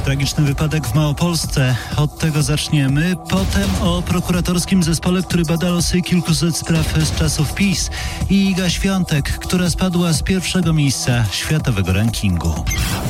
Tragiczny wypadek w Małopolsce. Od tego zaczniemy. Potem o prokuratorskim zespole, który bada losy kilkuset spraw z czasów PiS. I Iga Świątek, która spadła z pierwszego miejsca światowego rankingu.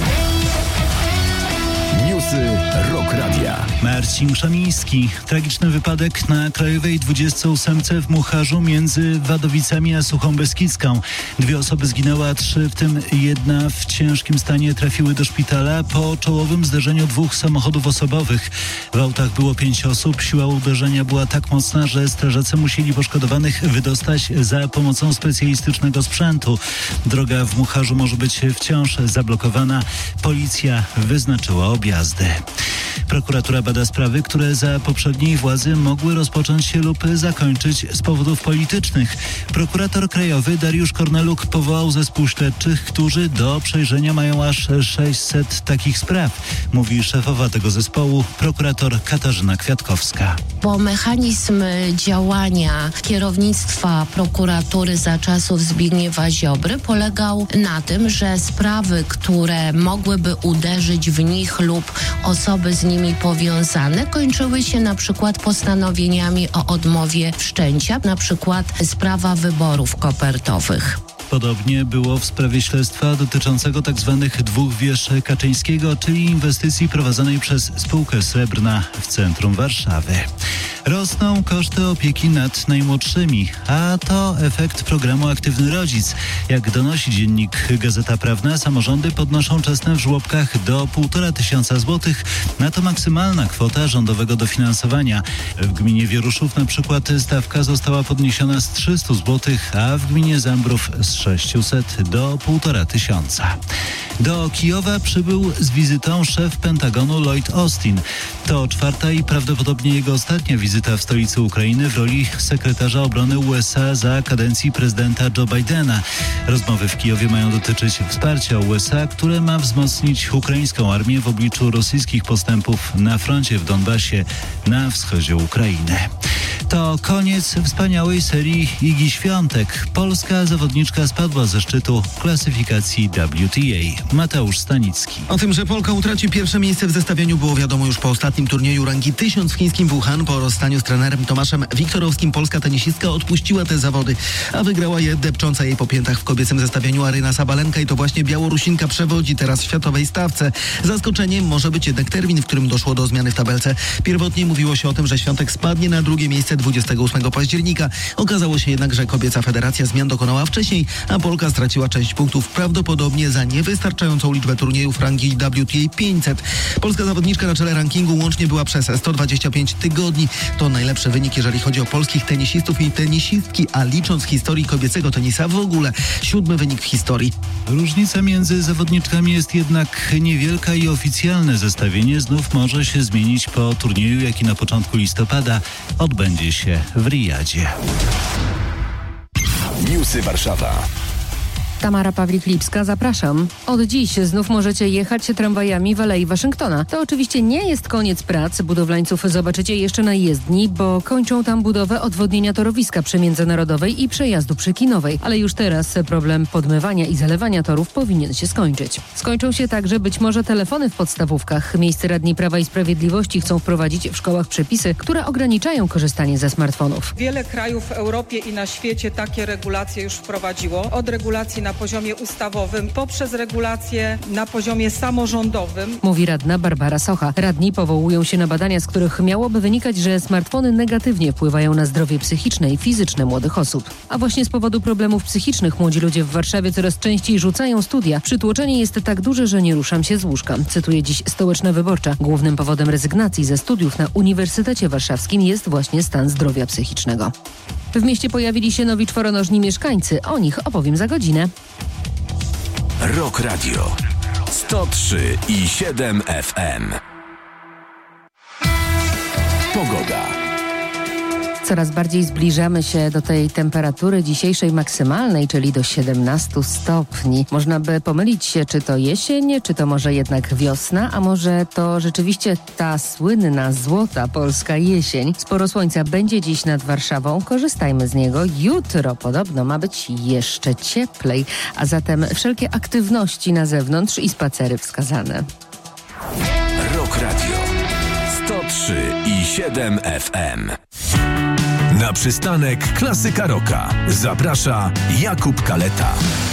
Newsy Rock Radia. Marcin Krzemiński. Tragiczny wypadek na Krajowej 28 w Mucharzu między Wadowicami a Suchą Beskidzką. 2 osoby zginęły, a 3, w tym jedna w ciężkim stanie, trafiły do szpitala po czołowym zderzeniu 2 samochodów osobowych. W autach było 5 osób. Siła uderzenia była tak mocna, że strażacy musieli poszkodowanych wydostać za pomocą specjalistycznego sprzętu. Droga w Mucharzu może być wciąż zablokowana. Policja wyznaczyła objazdy. Prokuratura bada sprawy, które za poprzedniej władzy mogły rozpocząć się lub zakończyć z powodów politycznych. Prokurator krajowy Dariusz Korneluk powołał zespół śledczych, którzy do przejrzenia mają aż 600 takich spraw, mówi szefowa tego zespołu, prokurator Katarzyna Kwiatkowska. Bo mechanizm działania kierownictwa prokuratury za czasów Zbigniewa Ziobry polegał na tym, że sprawy, które mogłyby uderzyć w nich lub osoby z nimi powiązane, kończyły się na przykład postanowieniami o odmowie wszczęcia, na przykład sprawa wyborów kopertowych. Podobnie było w sprawie śledztwa dotyczącego tzw. 2 wież Kaczyńskiego, czyli inwestycji prowadzonej przez spółkę Srebrna w centrum Warszawy. Rosną koszty opieki nad najmłodszymi, a to efekt programu Aktywny Rodzic. Jak donosi dziennik Gazeta Prawna, samorządy podnoszą czesne w żłobkach do 1500 złotych. Na to maksymalna kwota rządowego dofinansowania. W gminie Wieruszów na przykład stawka została podniesiona z 300 złotych, a w gminie Zambrów z 600 do 1500. Do Kijowa przybył z wizytą szef Pentagonu Lloyd Austin. To 4. i prawdopodobnie jego ostatnia wizyta w stolicy Ukrainy w roli sekretarza obrony USA za kadencji prezydenta Joe Bidena. Rozmowy w Kijowie mają dotyczyć wsparcia USA, które ma wzmocnić ukraińską armię w obliczu rosyjskich postępów na froncie w Donbasie na wschodzie Ukrainy. To koniec wspaniałej serii Igi Świątek. Polska zawodniczka spadła ze szczytu klasyfikacji WTA. Mateusz Stanicki. O tym, że Polka utraci pierwsze miejsce w zestawieniu, było wiadomo już po ostatnim turnieju rangi 1000 w chińskim Wuhan. Po rozstaniu z trenerem Tomaszem Wiktorowskim polska tenisistka odpuściła te zawody, a wygrała je depcząca jej po piętach w kobiecym zestawieniu Aryna Sabalenka i to właśnie Białorusinka przewodzi teraz w światowej stawce. Zaskoczeniem może być jednak termin, w którym doszło do zmiany w tabelce. Pierwotnie mówiło się o tym, że Świątek spadnie na drugie miejsce 28 października. Okazało się jednak, że kobieca federacja zmian dokonała wcześniej, a Polka straciła część punktów prawdopodobnie za niewystarczającą liczbę turniejów rangi WTA 500. Polska zawodniczka na czele rankingu łącznie była przez 125 tygodni. To najlepszy wynik, jeżeli chodzi o polskich tenisistów i tenisistki, a licząc w historii kobiecego tenisa w ogóle 7. wynik w historii. Różnica między zawodniczkami jest jednak niewielka i oficjalne zestawienie znów może się zmienić po turnieju, jaki na początku listopada odbędzie się w Riyadzie. Newsy Warszawa. Tamara Pawlik-Lipska, zapraszam. Od dziś znów możecie jechać tramwajami w Alei Waszyngtona. To oczywiście nie jest koniec prac. Budowlańców zobaczycie jeszcze na jezdni, bo kończą tam budowę odwodnienia torowiska przy Międzynarodowej i przejazdu przy Kinowej. Ale już teraz problem podmywania i zalewania torów powinien się skończyć. Skończą się także być może telefony w podstawówkach. Miejscy radni Prawa i Sprawiedliwości chcą wprowadzić w szkołach przepisy, które ograniczają korzystanie ze smartfonów. Wiele krajów w Europie i na świecie takie regulacje już wprowadziło. Od regulacji na poziomie ustawowym, poprzez regulacje na poziomie samorządowym. Mówi radna Barbara Socha. Radni powołują się na badania, z których miałoby wynikać, że smartfony negatywnie wpływają na zdrowie psychiczne i fizyczne młodych osób. A właśnie z powodu problemów psychicznych młodzi ludzie w Warszawie coraz częściej rzucają studia. Przytłoczenie jest tak duże, że nie ruszam się z łóżka. Cytuję dziś Stołeczna Wyborcza. Głównym powodem rezygnacji ze studiów na Uniwersytecie Warszawskim jest właśnie stan zdrowia psychicznego. W mieście pojawili się nowi czworonożni mieszkańcy. O nich opowiem za godzinę. Rock Radio 103,7 FM. Pogoda. Coraz bardziej zbliżamy się do tej temperatury dzisiejszej maksymalnej, czyli do 17 stopni. Można by pomylić się, czy to jesień, czy to może jednak wiosna, a może to rzeczywiście ta słynna złota polska jesień. Sporo słońca będzie dziś nad Warszawą, korzystajmy z niego. Jutro podobno ma być jeszcze cieplej, a zatem wszelkie aktywności na zewnątrz i spacery wskazane. Rock Radio 103,7 FM. Na przystanek Klasyka Rocka zaprasza Jakub Kaleta.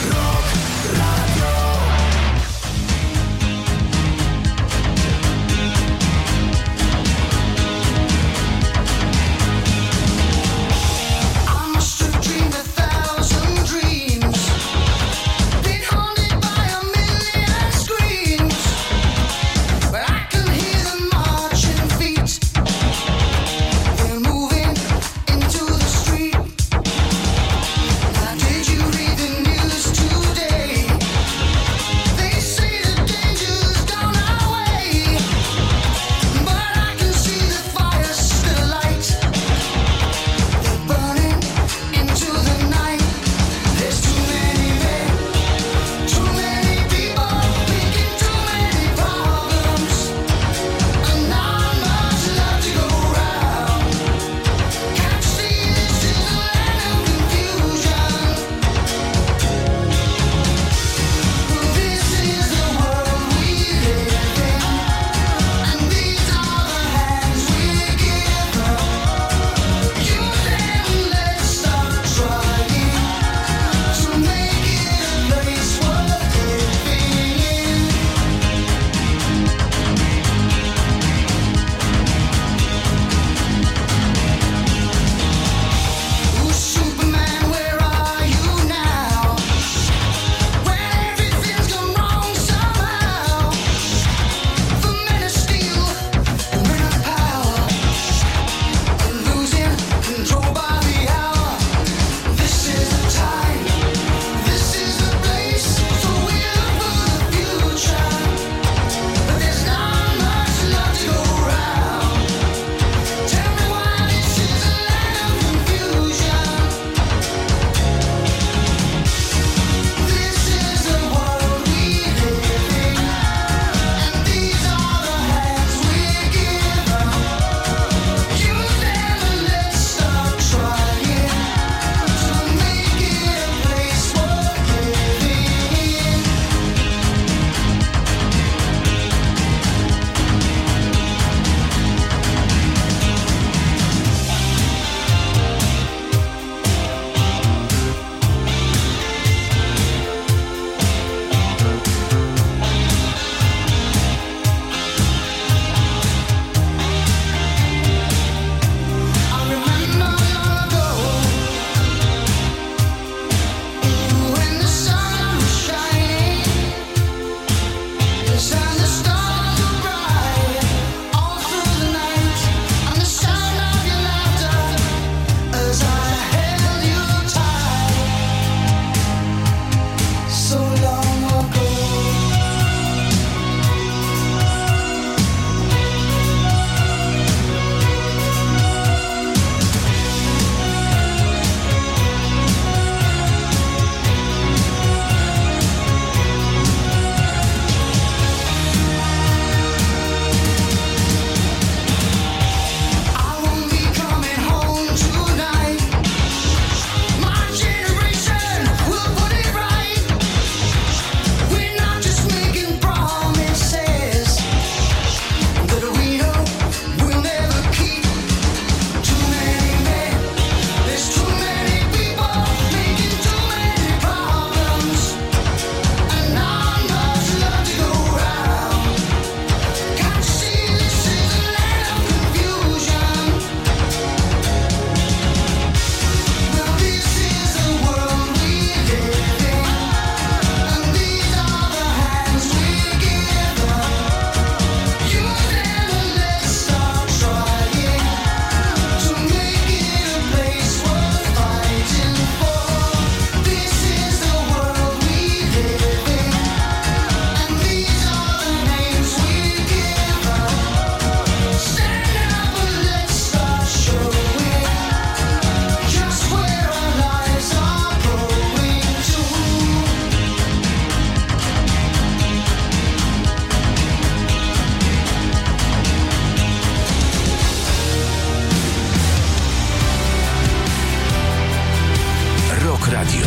Radio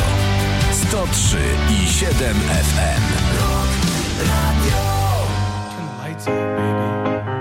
103,7 FM. Turn the lights up, baby.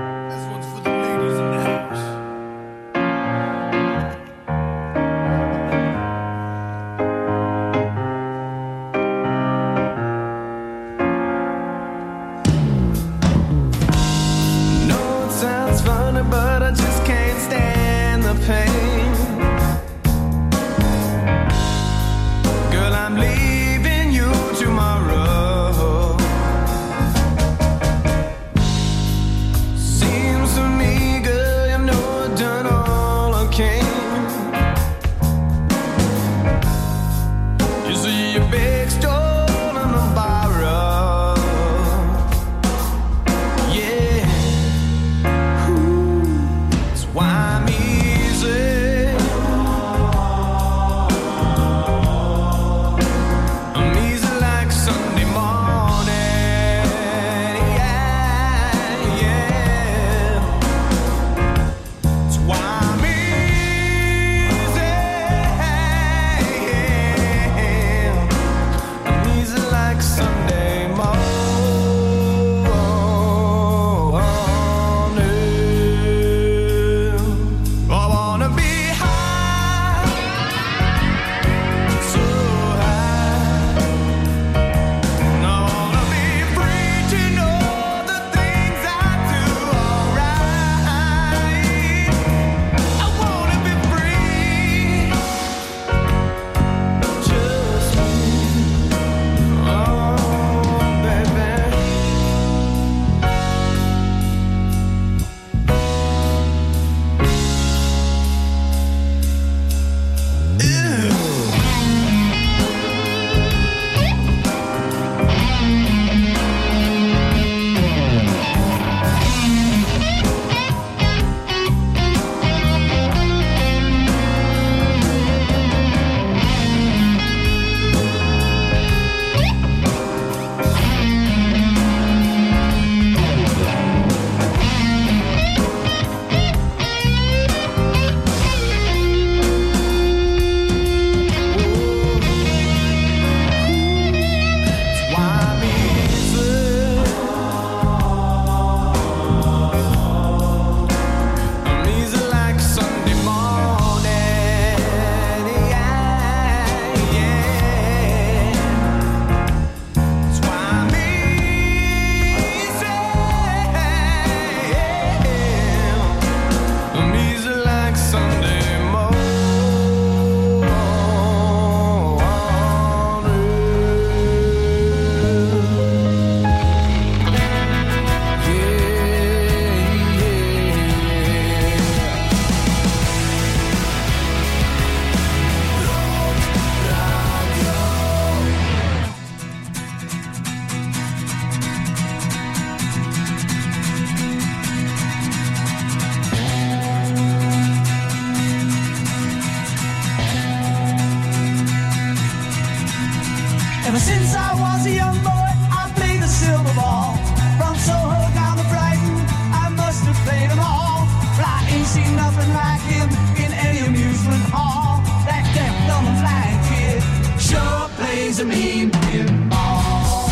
plays a mean pinball.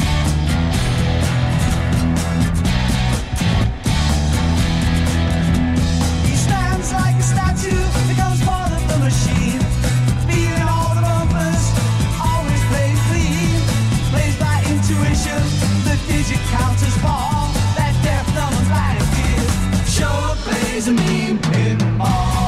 He stands like a statue, becomes part of the machine, beating all the bumpers, always plays clean, plays by intuition, the digit counters fall, that deaf, dumb and blind kid sure plays a mean pinball.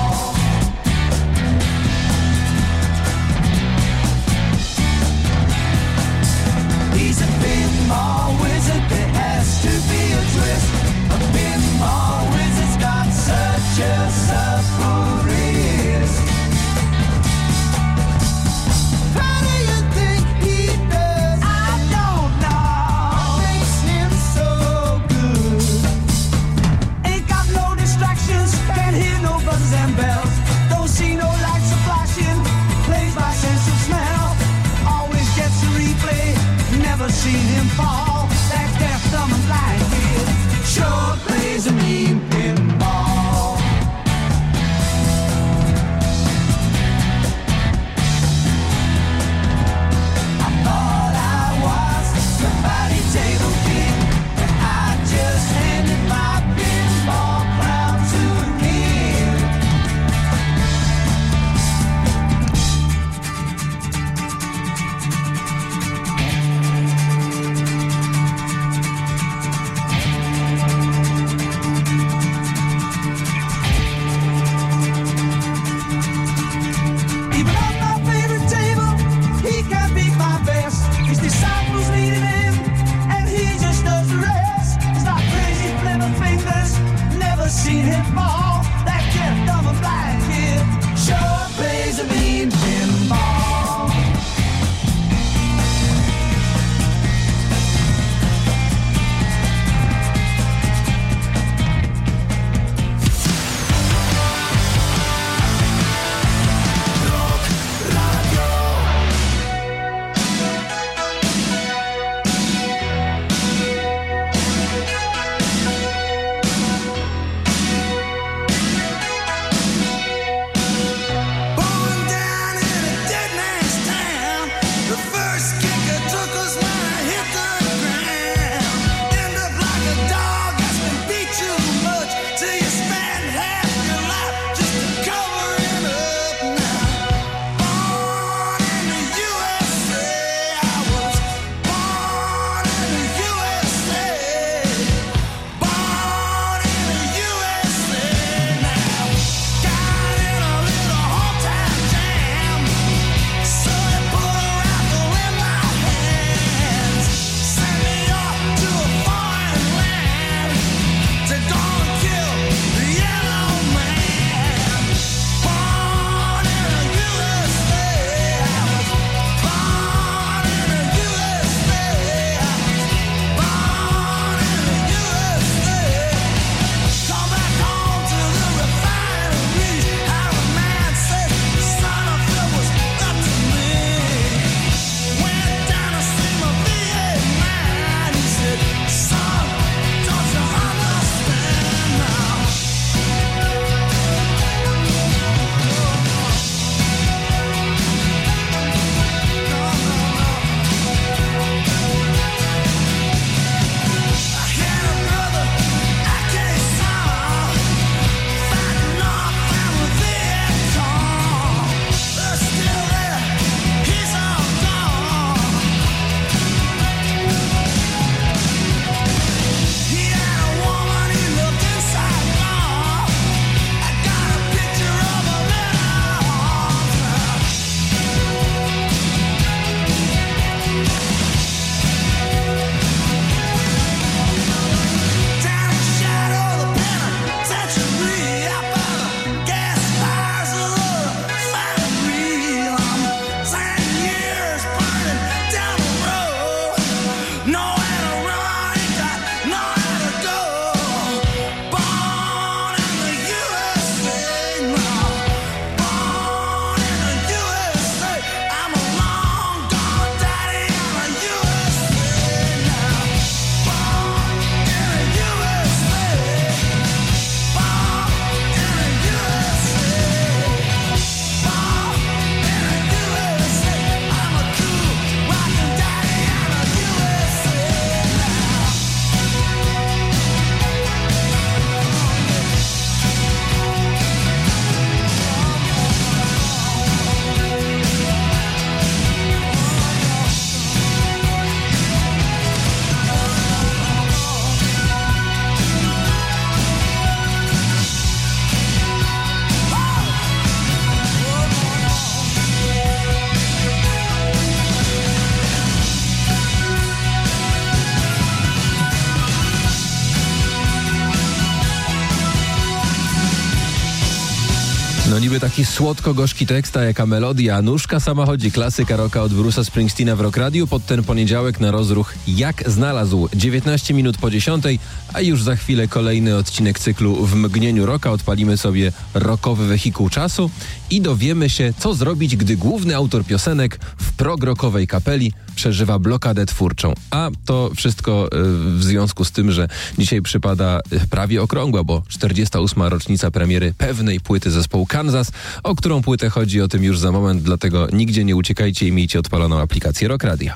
No niby taki słodko-gorzki tekst, a jaka melodia, a nóżka sama chodzi. Klasyka rocka od Bruce'a Springsteena w Rock Radio pod ten poniedziałek na rozruch Jak znalazł. 19 minut po 10, a już za chwilę kolejny odcinek cyklu W mgnieniu rocka. Odpalimy sobie rockowy wehikuł czasu i dowiemy się, co zrobić, gdy główny autor piosenek w prog-rockowej kapeli przeżywa blokadę twórczą. A to wszystko w związku z tym, że dzisiaj przypada prawie okrągła, bo 48. rocznica premiery pewnej płyty zespołu Kansas. O którą płytę chodzi, o tym już za moment, dlatego nigdzie nie uciekajcie i miejcie odpaloną aplikację Rock Radio.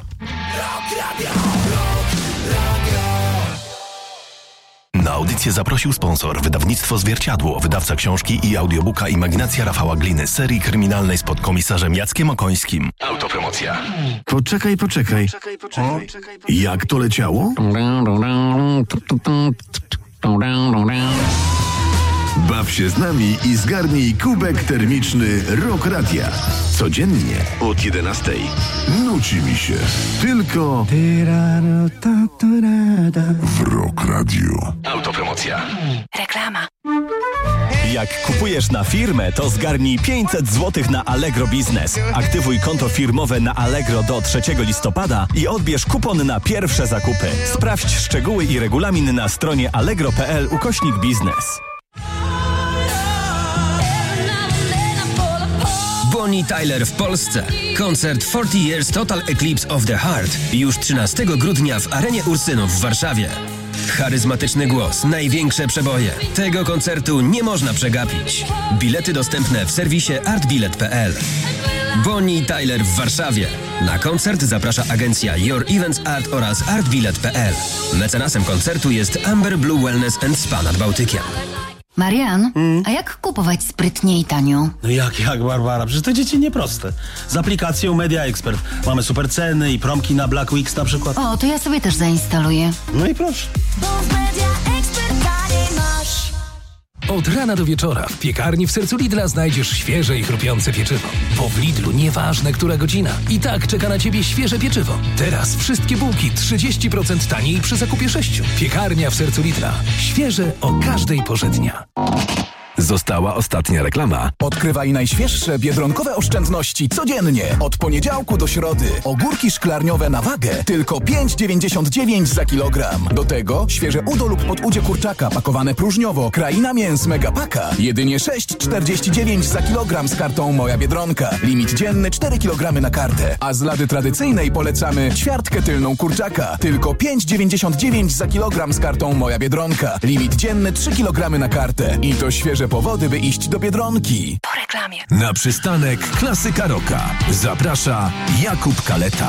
Na audycję zaprosił sponsor, wydawnictwo Zwierciadło, wydawca książki i audiobooka Imaginacja Rafała Gliny, serii kryminalnej z podkomisarzem Jackiem Okońskim. Autopromocja. Poczekaj. Jak to leciało? Baw się z nami i zgarnij kubek termiczny Rock Radia. Codziennie od 11. Nuci mi się. Tylko w Rock Radio. Autopromocja. Reklama. Jak kupujesz na firmę, to zgarnij 500 zł na Allegro Biznes. Aktywuj konto firmowe na Allegro do 3 listopada i odbierz kupon na pierwsze zakupy. Sprawdź szczegóły i regulamin na stronie allegro.pl/biznes. Bonnie Tyler w Polsce. Koncert 40 Years Total Eclipse of the Heart już 13 grudnia w Arenie Ursynów w Warszawie. Charyzmatyczny głos, największe przeboje. Tego koncertu nie można przegapić. Bilety dostępne w serwisie artbilet.pl. Bonnie Tyler w Warszawie. Na koncert zaprasza agencja Your Events Art oraz artbilet.pl. Mecenasem koncertu jest Amber Blue Wellness and Spa nad Bałtykiem. Marian, a jak kupować sprytnie i tanio? No jak, Barbara? Przecież to dzieci nieproste. Z aplikacją Media Expert mamy super ceny i promki na Black Weeks na przykład. O, to ja sobie też zainstaluję. No i proszę. Od rana do wieczora w piekarni w sercu Lidla znajdziesz świeże i chrupiące pieczywo. Bo w Lidlu nieważne, która godzina. I tak czeka na Ciebie świeże pieczywo. Teraz wszystkie bułki 30% taniej przy zakupie 6. Piekarnia w sercu Lidla. Świeże o każdej porze dnia. Została ostatnia reklama. Odkrywaj najświeższe biedronkowe oszczędności codziennie. Od poniedziałku do środy. Ogórki szklarniowe na wagę tylko 5,99 za kilogram. Do tego świeże udo lub podudzie kurczaka pakowane próżniowo. Kraina Mięs Megapaka. Jedynie 6,49 za kilogram z kartą Moja Biedronka. Limit dzienny 4 kg na kartę. A z lady tradycyjnej polecamy ćwiartkę tylną kurczaka. Tylko 5,99 za kilogram z kartą Moja Biedronka. Limit dzienny 3 kg na kartę. I to świeże powody, by iść do Biedronki. Po reklamie. Na przystanek Klasyka Rocka zaprasza Jakub Kaleta.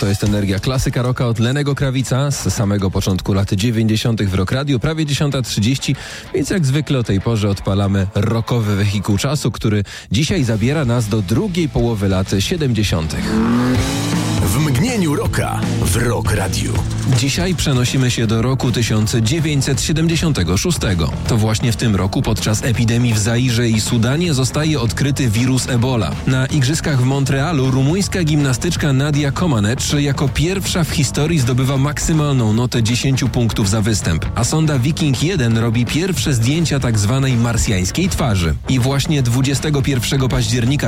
To jest Energia, klasyka rocka od Lennego Krawica z samego początku lat 90. w Rock Radio, prawie 10:30, więc jak zwykle o tej porze odpalamy rockowy wehikuł czasu, który dzisiaj zabiera nas do drugiej połowy lat 70. W mgnieniu rocka w Rock Radio. Dzisiaj przenosimy się do roku 1976. To właśnie w tym roku podczas epidemii w Zairze i Sudanie zostaje odkryty wirus Ebola. Na igrzyskach w Montrealu rumuńska gimnastyczka Nadia Comaneci jako pierwsza w historii zdobywa maksymalną notę 10 punktów za występ, a sonda Viking 1 robi pierwsze zdjęcia tzw. marsjańskiej twarzy. I właśnie 21 października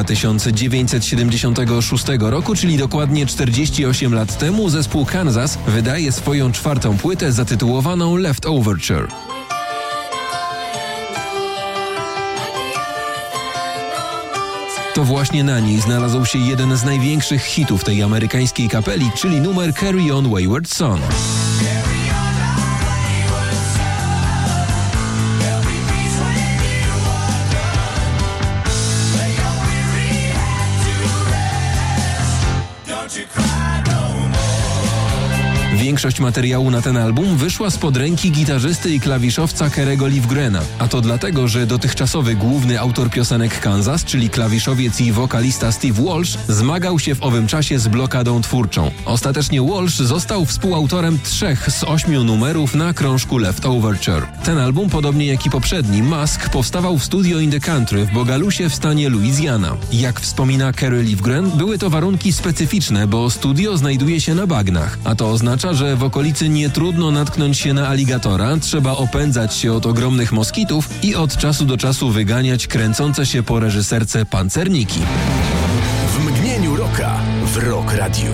1976 roku, czyli dokładnie 48 lat temu, zespół Kansas wydaje swoją czwartą płytę zatytułowaną Leftoverture. To właśnie na niej znalazł się jeden z największych hitów tej amerykańskiej kapeli, czyli numer Carry On Wayward Son. Większość materiału na ten album wyszła spod ręki gitarzysty i klawiszowca Kerego Livgrena, a to dlatego, że dotychczasowy główny autor piosenek Kansas, czyli klawiszowiec i wokalista Steve Walsh, zmagał się w owym czasie z blokadą twórczą. Ostatecznie Walsh został współautorem 3 z 8 numerów na krążku Leftoverture. Ten album, podobnie jak i poprzedni, Mask, powstawał w studio In The Country w Bogalusie w stanie Louisiana. Jak wspomina Kerry Livgren, były to warunki specyficzne, bo studio znajduje się na bagnach, a to oznacza, że w okolicy nie trudno natknąć się na aligatora, trzeba opędzać się od ogromnych moskitów i od czasu do czasu wyganiać kręcące się po reżyserce pancerniki. W mgnieniu rocka w Rock Radio.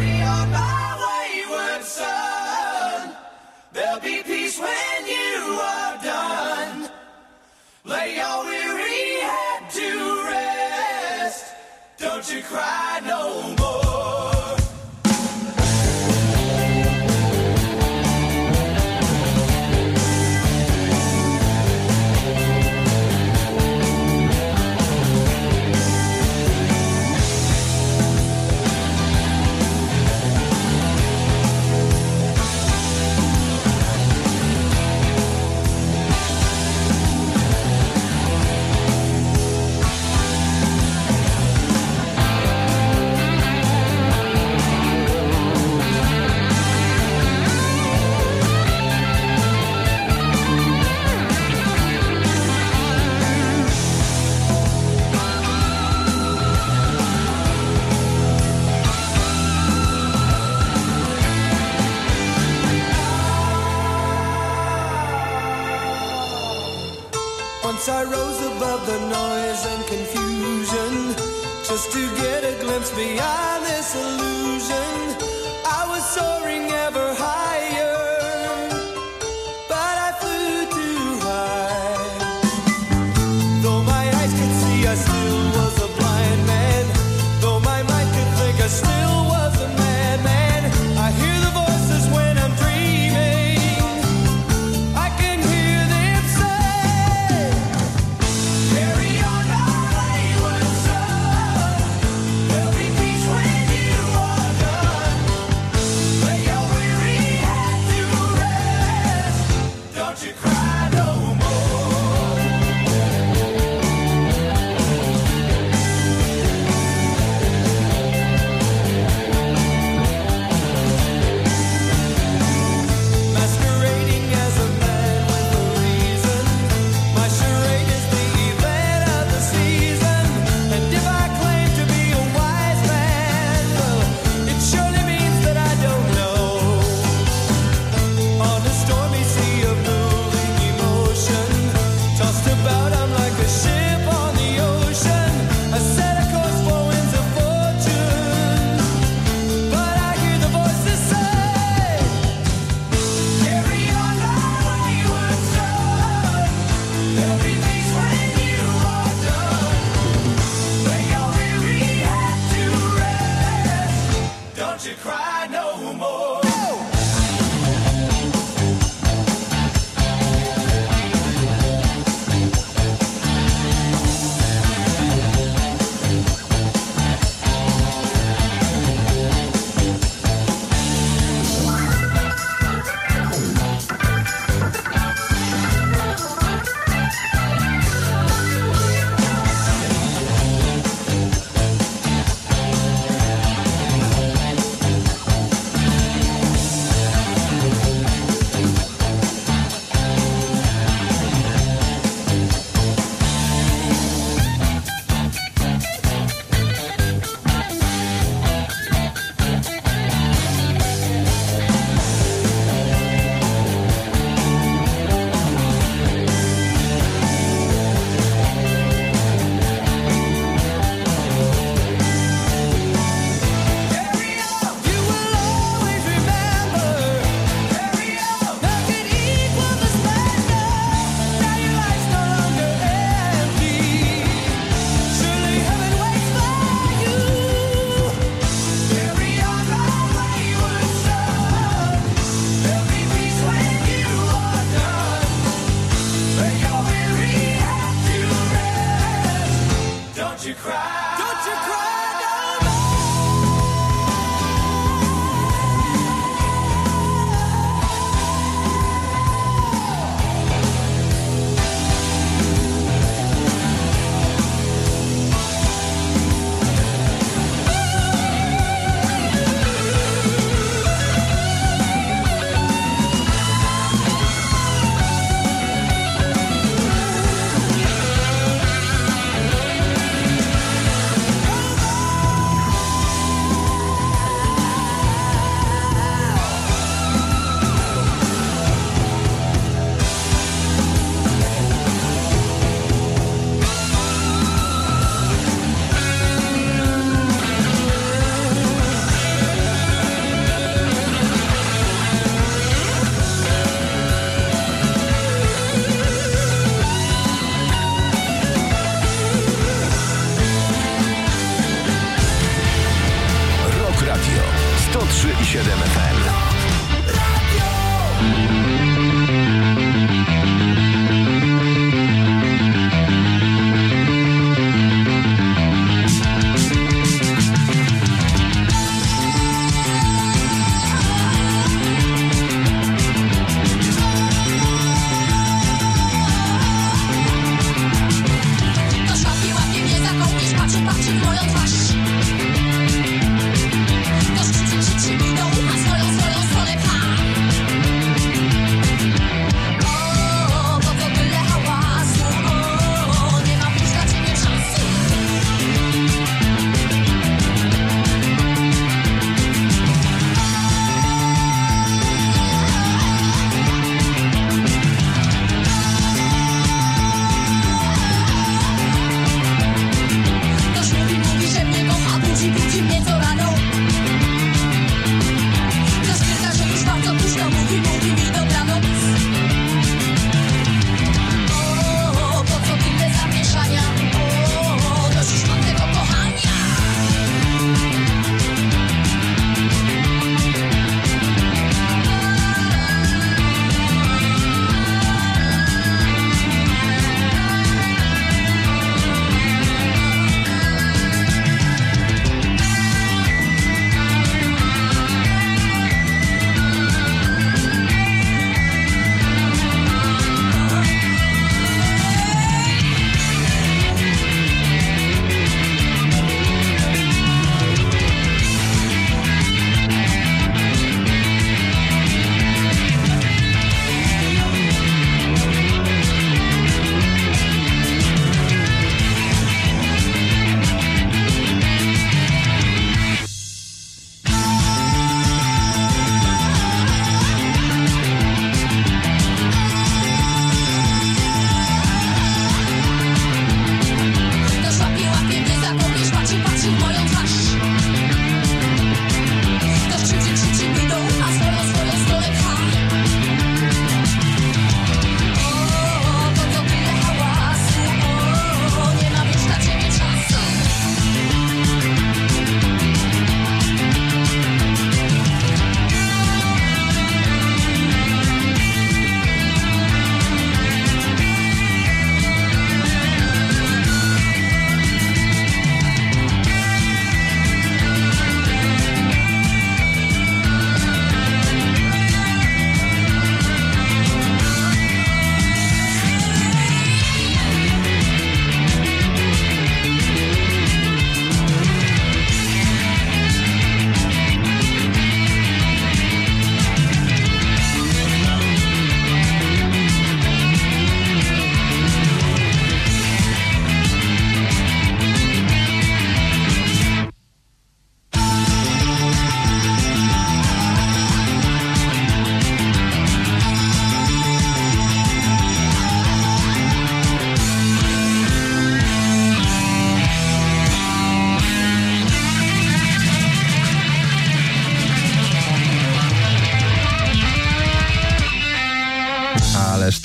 Once I rose above the noise and confusion, just to get a glimpse beyond this illusion. I was soaring ever higher, but I flew too high. Though my eyes could see, I still was a blind man. Though my mind could think, I still was a madman. I hear the voices when I'm dreaming. I can hear them say, carry on my wayward son. There'll be peace when you are done. you cry. Don't you cry no more. Rock Radio 103,7 FM. Ktoś łapie mnie za kołnierz, patrzy w moją twarz. Ktoś krzyczy do ucha swoją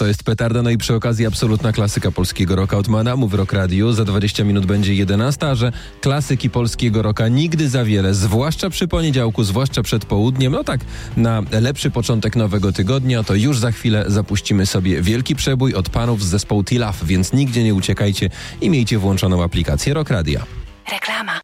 To jest petarda, no i przy okazji absolutna klasyka polskiego rocka od Manamu w Rock Radio. Za 20 minut będzie 11, a że klasyki polskiego rocka nigdy za wiele, zwłaszcza przy poniedziałku, zwłaszcza przed południem, no tak, na lepszy początek nowego tygodnia, to już za chwilę zapuścimy sobie wielki przebój od panów z zespołu T-Love, więc nigdzie nie uciekajcie i miejcie włączoną aplikację Rock Radia. Reklama.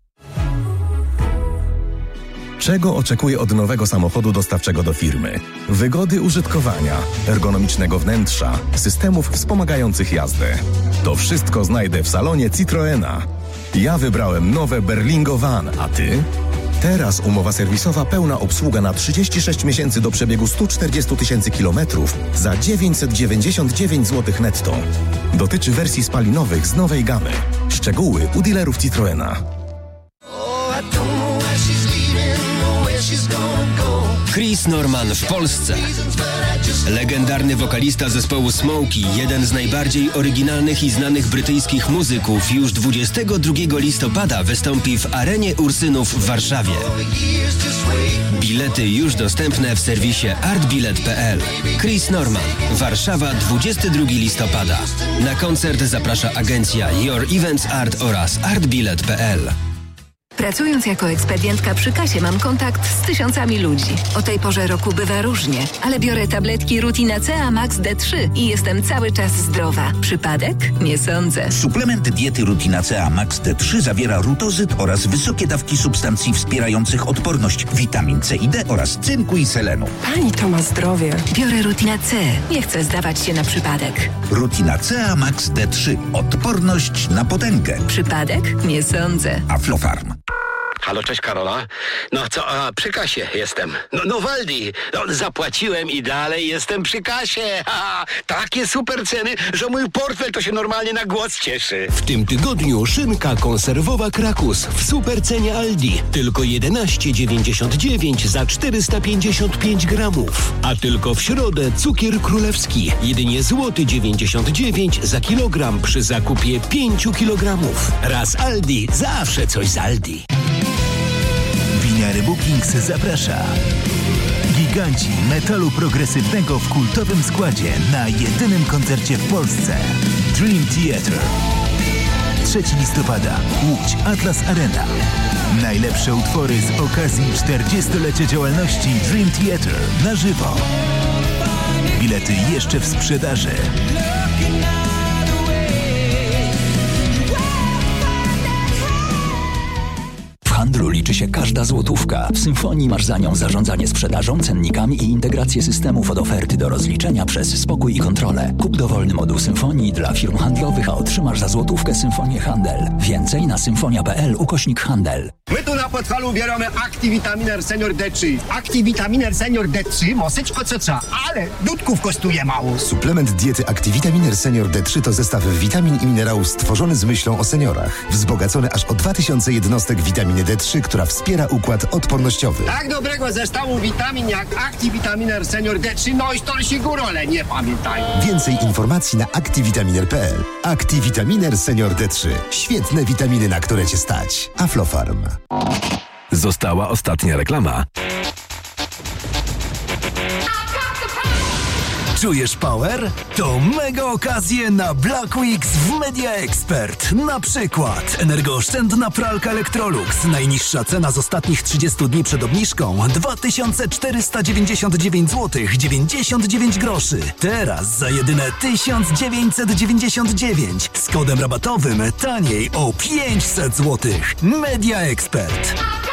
Czego oczekuję od nowego samochodu dostawczego do firmy? Wygody użytkowania, ergonomicznego wnętrza, systemów wspomagających jazdę. To wszystko znajdę w salonie Citroena. Ja wybrałem nowe Berlingo Van, a ty? Teraz umowa serwisowa, pełna obsługa na 36 miesięcy do przebiegu 140 000 kilometrów za 999 zł netto. Dotyczy wersji spalinowych z nowej gamy. Szczegóły u dealerów Citroena. Chris Norman w Polsce. Legendarny wokalista zespołu Smokey, jeden z najbardziej oryginalnych i znanych brytyjskich muzyków, już 22 listopada wystąpi w Arenie Ursynów w Warszawie. Bilety już dostępne w serwisie artbilet.pl. Chris Norman, Warszawa, 22 listopada. Na koncert zaprasza agencja Your Events Art oraz artbilet.pl. Pracując jako ekspedientka przy kasie mam kontakt z tysiącami ludzi. O tej porze roku bywa różnie, ale biorę tabletki Rutinacea Max D3 i jestem cały czas zdrowa. Przypadek? Nie sądzę. Suplement diety Rutinacea Max D3 zawiera rutozyt oraz wysokie dawki substancji wspierających odporność, witamin C i D oraz cynku i selenu. Pani to ma zdrowie. Biorę Rutinacea. Nie chcę zdawać się na przypadek. Rutinacea Max D3. Odporność na potęgę. Przypadek? Nie sądzę. Aflofarm. Halo, cześć Karola. No co, przy kasie jestem. No Waldi, zapłaciłem i dalej jestem przy kasie. Takie super ceny, że mój portfel to się normalnie na głos cieszy. W tym tygodniu szynka konserwowa Krakus w super cenie Aldi. Tylko 11,99 za 455 gramów. A tylko w środę cukier królewski. Jedynie złoty 99 za kilogram przy zakupie 5 kilogramów. Raz Aldi, zawsze coś z Aldi. Winiary Bookings zaprasza. Giganci metalu progresywnego w kultowym składzie na jedynym koncercie w Polsce. Dream Theater. 3 listopada. Łódź Atlas Arena. Najlepsze utwory z okazji 40-lecia działalności Dream Theater na żywo. Bilety jeszcze w sprzedaży. W handlu liczy się każda złotówka. W Symfonii masz za nią zarządzanie sprzedażą, cennikami i integrację systemów od oferty do rozliczenia przez spokój i kontrolę. Kup dowolny moduł Symfonii dla firm handlowych, a otrzymasz za złotówkę Symfonię Handel. Więcej na symfonia.pl/handel. My tu na Podhalu bierzemy Activitaminer Senior D3. Activitaminer Senior D3 moseczko co, ale dudków kosztuje mało. Suplement diety Activitaminer Senior D3 to zestaw witamin i minerałów stworzony z myślą o seniorach. Wzbogacony aż o 2000 jednostek witaminy D3, która wspiera układ odpornościowy. Tak dobrego zestawu witamin jak Activitaminer Senior D3, no i to się górole, nie pamiętaj. Więcej informacji na activitaminer.pl. Activitaminer Senior D3. Świetne witaminy, na które cię stać. Aflofarm. Została ostatnia reklama. Czujesz power? To mega okazje na Black Weeks w Media Expert. Na przykład energooszczędna pralka Electrolux. Najniższa cena z ostatnich 30 dni przed obniżką 2499 zł 99 groszy. Teraz za jedyne 1999 z kodem rabatowym taniej o 500 zł. Media Expert.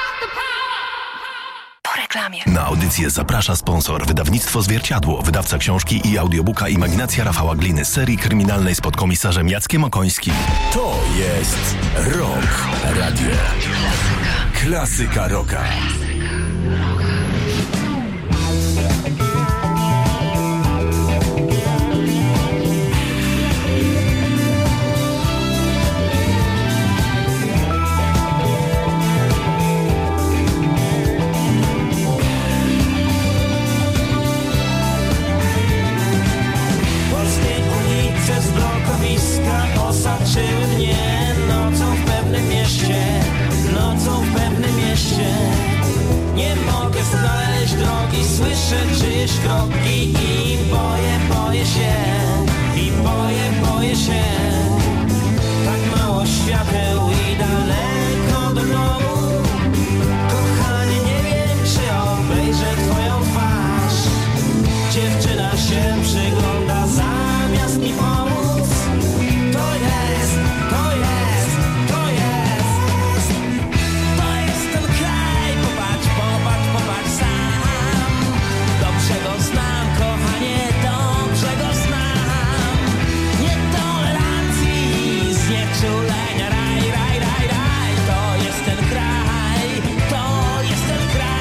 Reklamie. Na audycję zaprasza sponsor. Wydawnictwo Zwierciadło, wydawca książki i audiobooka Imaginacja Rafała Gliny, serii kryminalnej z podkomisarzem Jackiem Okońskim. To jest Rock Radio. Klasyka rocka. Osaczyły mnie nocą w pewnym mieście. Nie mogę znaleźć drogi, słyszę czyjeś kroki i boję się. boję się. Tak mało świateł i daleko do domu. Kochanie, nie wiem, czy obejrzę twoją twarz. Dziewczyna się przygląda zamiast mi pomóc. To jest, to jest, to jest. To jest ten kraj, popatrz, popatrz, popatrz sam. Dobrze go znam, kochanie, dobrze go znam. Nietolerancji, znieczulenia, raj, raj, raj, raj. To jest ten kraj, to jest ten kraj.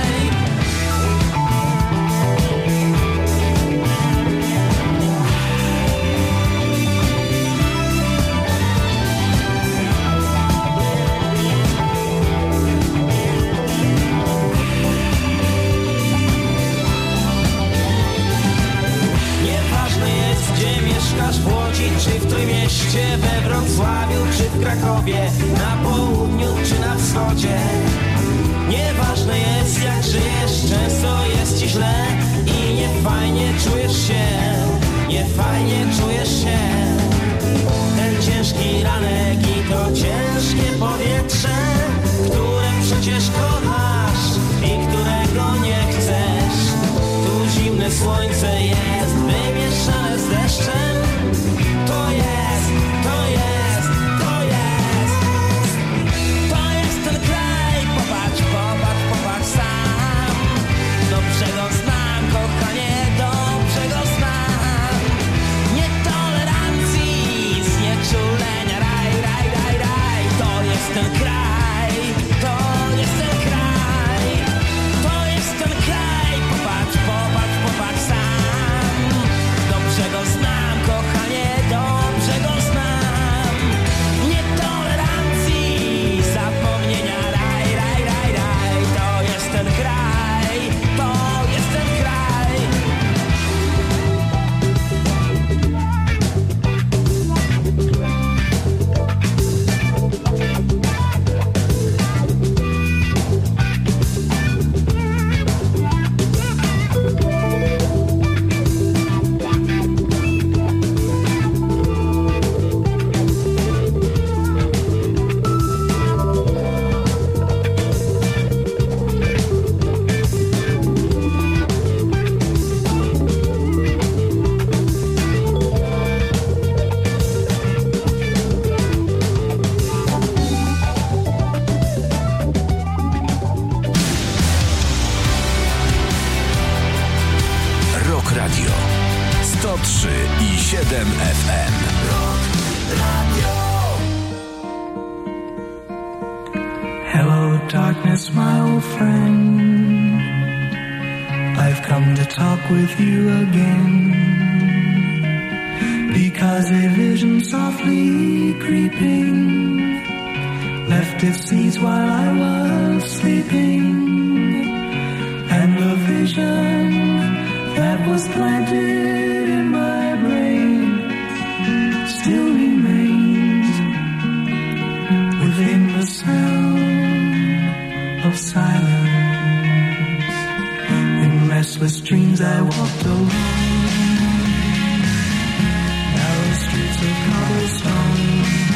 Nieważne jest, gdzie mieszkasz, w Łodzi czy w Trójmieście, we Wrocławiu czy w Krakowie, na południu czy na wschodzie. Nieważne jest, jak żyjesz, często jest ci źle i niefajnie czujesz się, niefajnie czujesz się. Ten ciężki ranek i to ciężkie powietrze, które przecież kochasz i którego nie chcesz. Tu zimne słońce jest wymieszane z deszczem. To jest, to jest, to jest. To jest ten kraj, popatrz, popatrz, popatrz sam. Dobrze go znam, kochanie, dobrze go znam. Nietolerancji, znieczulenia, raj, raj, raj, raj. To jest ten kraj, to jest ten kraj. To jest ten kraj, popatrz, popatrz, popatrz sam. Dobrze go znam, kochanie, dobrze go znam. Nietolerancji, zapomnienia, raj, raj, raj, raj. To jest ten kraj, to jest ten kraj. Rock Radio 103,7 FM. Hello, darkness, my old friend. I've come to talk with you again. Because a vision softly creeping left its seeds while I was sleeping. And the vision that was planted in my brain still remains within the sound of silence. In restless dreams I walked alone, narrow streets of cobblestone,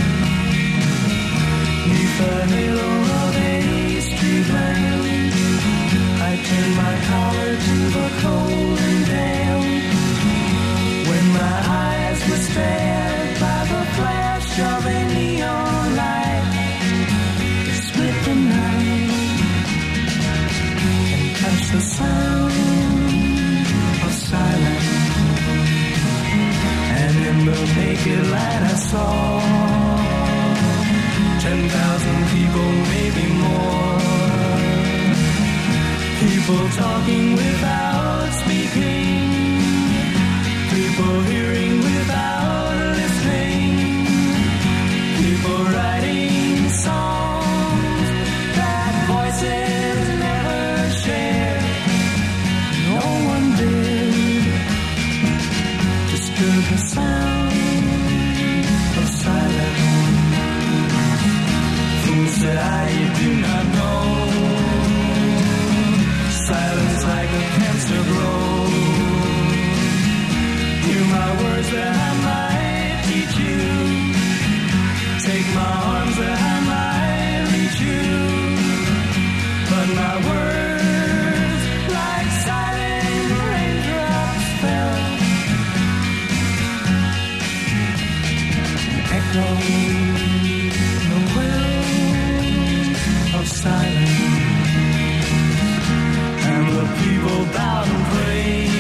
neath the halo of a street lamp. I turned my collar to the cold and damp. When my eyes were stared by the flash of a neon light, it split the night and touched the sound of silence. And in the naked light I saw 10,000 people, maybe more. People talking without speaking, people hearing without listening, people writing songs that voices never shared. No one did disturb the sound of silence. Fools that I do not know. Silence like a cancer grows. Hear my words that I might teach take my arms that I might reach you, but my words like silent raindrops fell, echoing the wells of silence, and the people bowed and prayed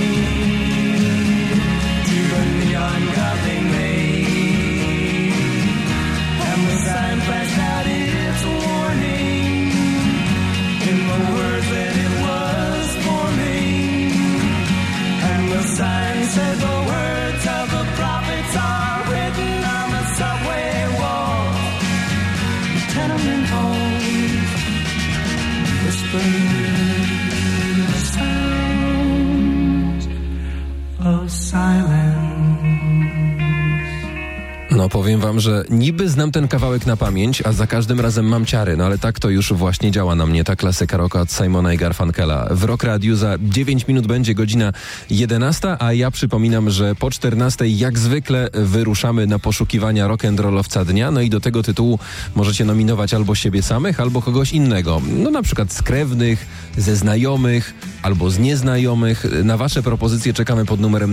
to the neon god they made, and the sign flashed out its warning in the words that it was forming, and the sign said the words of the prophets are written on the subway walls, the tenement halls, whispering the sounds of silence. No powiem wam, że niby znam ten kawałek na pamięć, a za każdym razem mam ciary, no ale tak to już właśnie działa na mnie ta klasyka rocka od Simona i Garfunkela. W Rock Radiu za 9 minut będzie godzina 11, a ja przypominam, że po 14 jak zwykle wyruszamy na poszukiwania rock'n'rollowca dnia, no i do tego tytułu możecie nominować albo siebie samych, albo kogoś innego. No na przykład z krewnych, ze znajomych, albo z nieznajomych. Na wasze propozycje czekamy pod numerem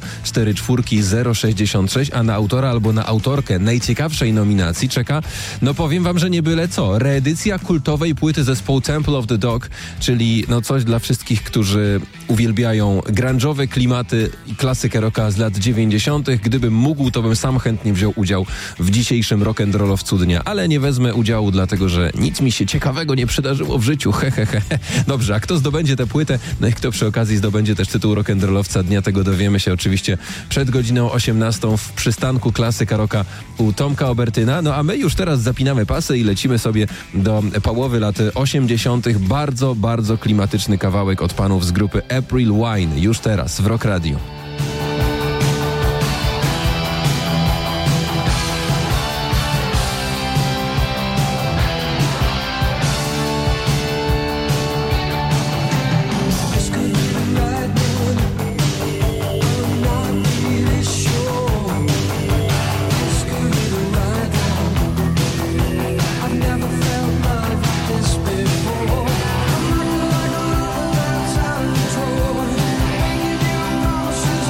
2244066, a na autora albo na autorkę najciekawszej nominacji czeka, no powiem wam, że nie byle co, reedycja kultowej płyty zespołu Temple of the Dog, czyli no coś dla wszystkich, którzy uwielbiają grunge'owe klimaty i klasykę rocka z lat 90. Gdybym mógł, to bym sam chętnie wziął udział w dzisiejszym rock'n'rollowcu dnia, ale nie wezmę udziału, dlatego że nic mi się ciekawego nie przydarzyło w życiu, Dobrze, a kto zdobędzie tę płytę, no i kto przy okazji zdobędzie też tytuł rock'n'rollowca dnia, tego dowiemy się oczywiście przed godziną 18 w przystanku Klasyka Rocka u Tomka Obertyna. No a my już teraz zapinamy pasy i lecimy sobie do połowy lat 80. Bardzo, bardzo klimatyczny kawałek od panów z grupy April Wine. Już teraz w Rock Radio. Before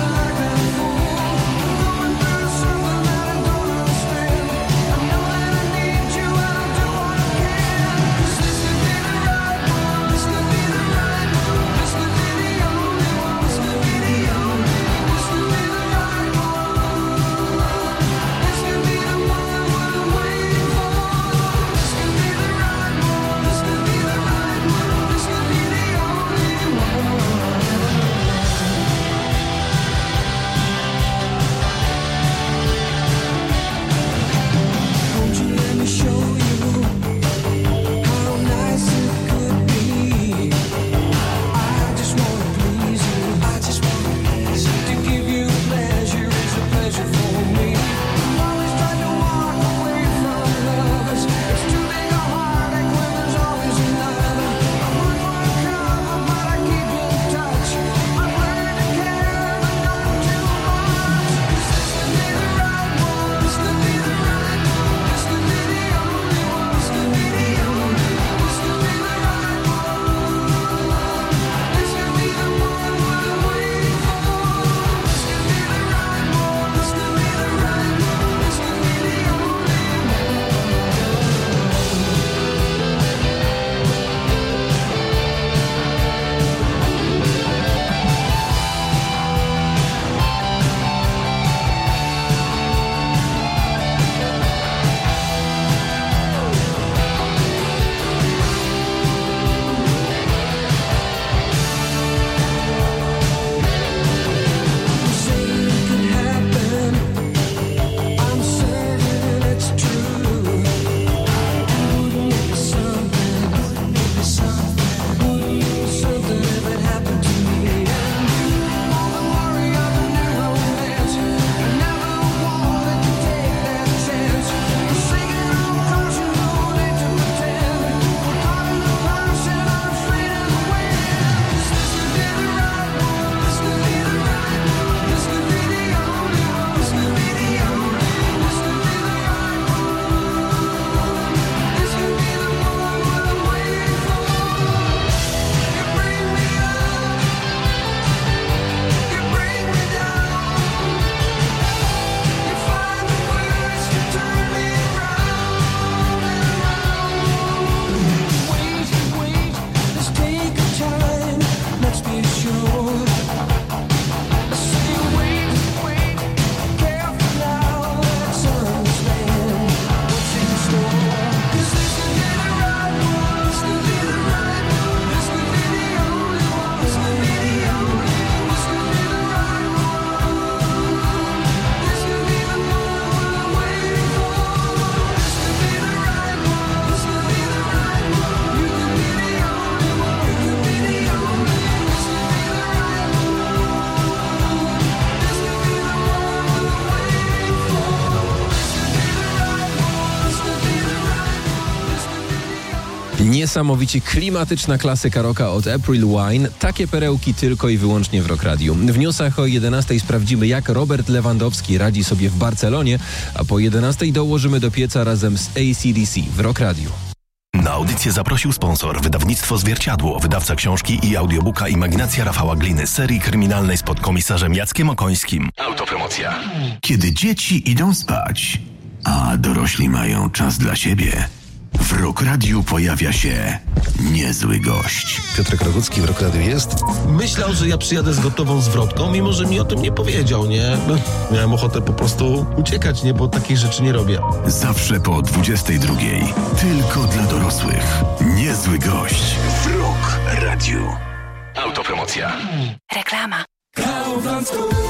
Niesamowicie klimatyczna klasyka rocka od April Wine. Takie perełki tylko i wyłącznie w Rock Radiu. W newsach o 11 sprawdzimy, jak Robert Lewandowski radzi sobie w Barcelonie, a po 11 dołożymy do pieca razem z AC/DC w Rock Radiu. Na audycję zaprosił sponsor, wydawnictwo Zwierciadło, wydawca książki i audiobooka Imaginacja Rafała Gliny, serii kryminalnej z podkomisarzem Jackiem Okońskim. Autopromocja. Kiedy dzieci idą spać, a dorośli mają czas dla siebie, w Rock Radiu pojawia się niezły gość. Piotrek Rogucki w Rock Radiu jest? Myślał, że ja przyjadę z gotową zwrotką, mimo że mi o tym nie powiedział, nie? Miałem ochotę po prostu uciekać, nie? Bo takich rzeczy nie robię. Zawsze po 22. Tylko dla dorosłych. Niezły gość w Rock Radiu. Autopromocja. Reklama. Kaufland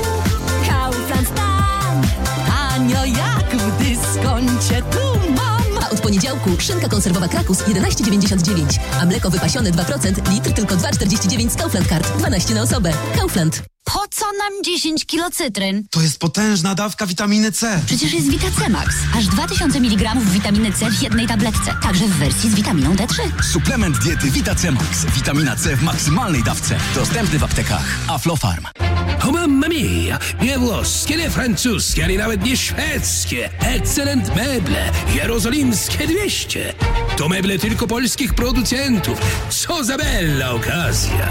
tam, tanio jak w dyskoncie tu mam. Od poniedziałku szynka konserwowa Krakus 11,99, a mleko wypasione 2%, litr tylko 2,49 z Kaufland Card. 12 na osobę. Kaufland. Po co nam 10 kilo cytryn? To jest potężna dawka witaminy C. Przecież jest Vita C Max. Aż 2000 mg witaminy C w jednej tabletce. Także w wersji z witaminą D3. Suplement diety Vita C Max. Witamina C w maksymalnej dawce. Dostępny w aptekach. Aflofarm. O mamma mia! Nie włoskie, nie francuskie, ani nawet nie szwedzkie. Excellent meble. Jerozolimskie 200. To meble tylko polskich producentów. Co za bella okazja.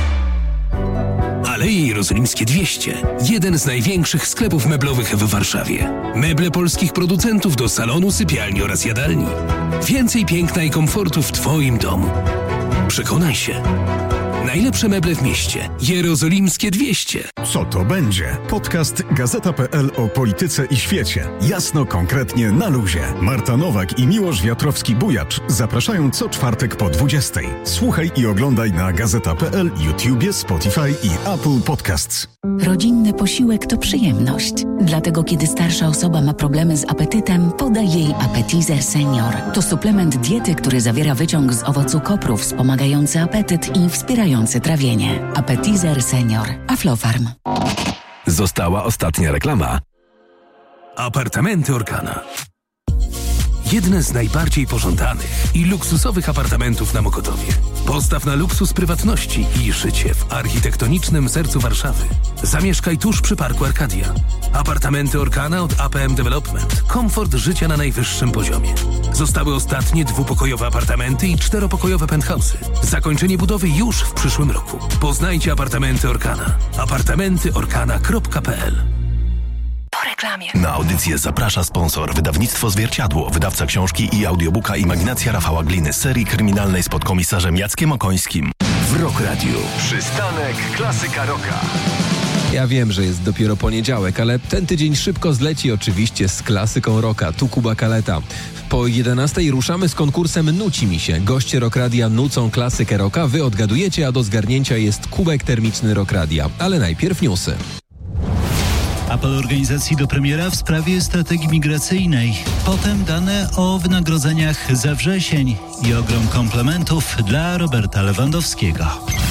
Aleje Jerozolimskie 200. Jeden z największych sklepów meblowych w Warszawie. Meble polskich producentów do salonu, sypialni oraz jadalni. Więcej piękna i komfortu w Twoim domu. Przekonaj się. Najlepsze meble w mieście. Jerozolimskie 200. Co to będzie? Podcast Gazeta.pl o polityce i świecie. Jasno, konkretnie, na luzie. Marta Nowak i Miłosz Wiatrowski-Bujacz zapraszają co czwartek po 20. Słuchaj i oglądaj na Gazeta.pl, YouTubie, Spotify i Apple Podcasts. Rodzinny posiłek to przyjemność. Dlatego kiedy starsza osoba ma problemy z apetytem, podaj jej Appetizer Senior. To suplement diety, który zawiera wyciąg z owocu kopru wspomagający apetyt i wspierający trawienie. Appetizer Senior. Aflofarm. Została ostatnia reklama. Apartamenty Orkana. Jedne z najbardziej pożądanych i luksusowych apartamentów na Mokotowie. Postaw na luksus prywatności i życie w architektonicznym sercu Warszawy. Zamieszkaj tuż przy Parku Arkadia. Apartamenty Orkana od APM Development. Komfort życia na najwyższym poziomie. Zostały ostatnie dwupokojowe apartamenty i 4-pokojowe penthouse'y. Zakończenie budowy już w przyszłym roku. Poznajcie apartamenty Orkana. apartamentyorkana.pl. Na audycję zaprasza sponsor, wydawnictwo Zwierciadło, wydawca książki i audiobooka Imaginacja Rafała Gliny, serii kryminalnej z podkomisarzem Jackiem Okońskim. W Rock Radiu. Przystanek klasyka rocka. Ja wiem, że jest dopiero poniedziałek, ale ten tydzień szybko zleci oczywiście z klasyką rocka. Tu Kuba Kaleta. Po 11 ruszamy z konkursem Nuci mi się. Goście Rock Radia nucą klasykę rocka, wy odgadujecie, a do zgarnięcia jest kubek termiczny Rock Radia. Ale najpierw newsy. Apel organizacji do premiera w sprawie strategii migracyjnej. Potem dane o wynagrodzeniach za wrzesień i ogrom komplementów dla Roberta Lewandowskiego.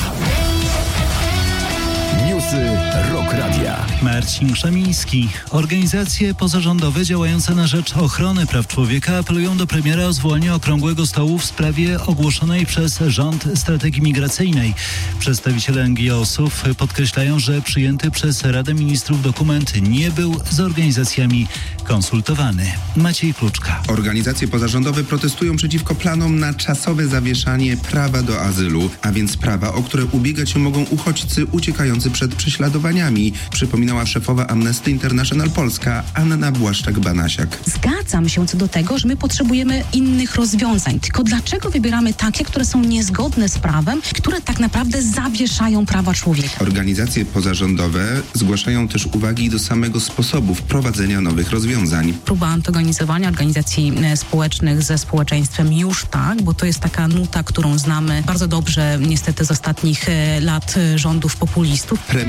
Newsy Rock Radia. Marcin Krzemiński. Organizacje pozarządowe działające na rzecz ochrony praw człowieka apelują do premiera o zwołanie okrągłego stołu w sprawie ogłoszonej przez rząd strategii migracyjnej. Przedstawiciele NGO-sów podkreślają, że przyjęty przez Radę Ministrów dokument nie był z organizacjami konsultowany. Maciej Kluczka. Organizacje pozarządowe protestują przeciwko planom na czasowe zawieszanie prawa do azylu, a więc prawa, o które ubiegać się mogą uchodźcy uciekający przed prześladowaniami, przypominała szefowa Amnesty International Polska Anna Błaszczak-Banasiak. Zgadzam się co do tego, że my potrzebujemy innych rozwiązań. Tylko dlaczego wybieramy takie, które są niezgodne z prawem, które tak naprawdę zawieszają prawa człowieka? Organizacje pozarządowe zgłaszają też uwagi do samego sposobu wprowadzenia nowych rozwiązań. Próba antagonizowania organizacji społecznych ze społeczeństwem już tak, bo to jest taka nuta, którą znamy bardzo dobrze niestety z ostatnich lat rządów populistów. Premier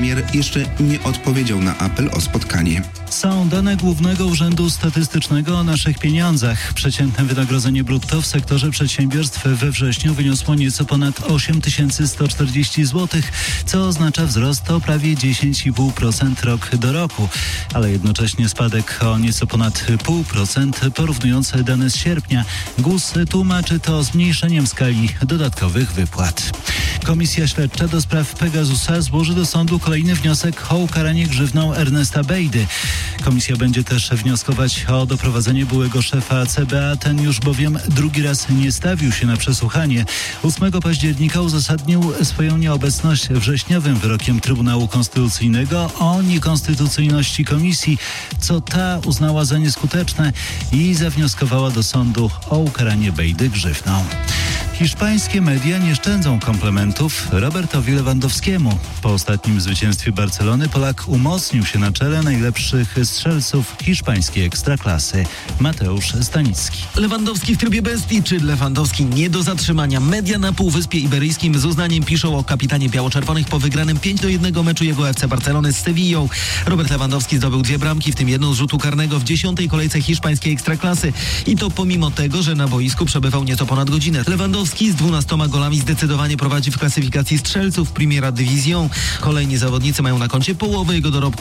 jeszcze nie odpowiedział na apel o spotkanie. Są dane Głównego Urzędu Statystycznego o naszych pieniądzach. Przeciętne wynagrodzenie brutto w sektorze przedsiębiorstw we wrześniu wyniosło nieco ponad 8140 zł, co oznacza wzrost o prawie 10,5% rok do roku, ale jednocześnie spadek o nieco ponad 0,5% porównując dane z sierpnia. GUS tłumaczy to zmniejszeniem skali dodatkowych wypłat. Komisja Śledcza do spraw Pegasusa złoży do sądu kolejny wniosek o ukaranie grzywną Ernesta Bejdy. Komisja będzie też wnioskować o doprowadzenie byłego szefa CBA. Ten już bowiem drugi raz nie stawił się na przesłuchanie. 8 października uzasadnił swoją nieobecność wrześniowym wyrokiem Trybunału Konstytucyjnego o niekonstytucyjności komisji, co ta uznała za nieskuteczne i zawnioskowała do sądu o ukaranie Bejdy grzywną. Hiszpańskie media nie szczędzą komplementów Robertowi Lewandowskiemu. Po ostatnim zwycięstwie Barcelony Polak umocnił się na czele najlepszych strzelców hiszpańskiej ekstraklasy. Mateusz Stanicki. Lewandowski w trybie bestii, czy Lewandowski nie do zatrzymania? Media na Półwyspie Iberyjskim z uznaniem piszą o kapitanie biało-czerwonych po wygranym 5-1 meczu jego FC Barcelony z Sewillą. Robert Lewandowski zdobył 2 bramki, w tym jedną z rzutu karnego w 10. kolejce hiszpańskiej ekstraklasy. I to pomimo tego, że na boisku przebywał nieco ponad godzinę. Lewandowski z 12 golami zdecydowanie prowadzi w klasyfikacji strzelców Primera Division. Kolejni zawodnicy mają na koncie połowę jego dorobku.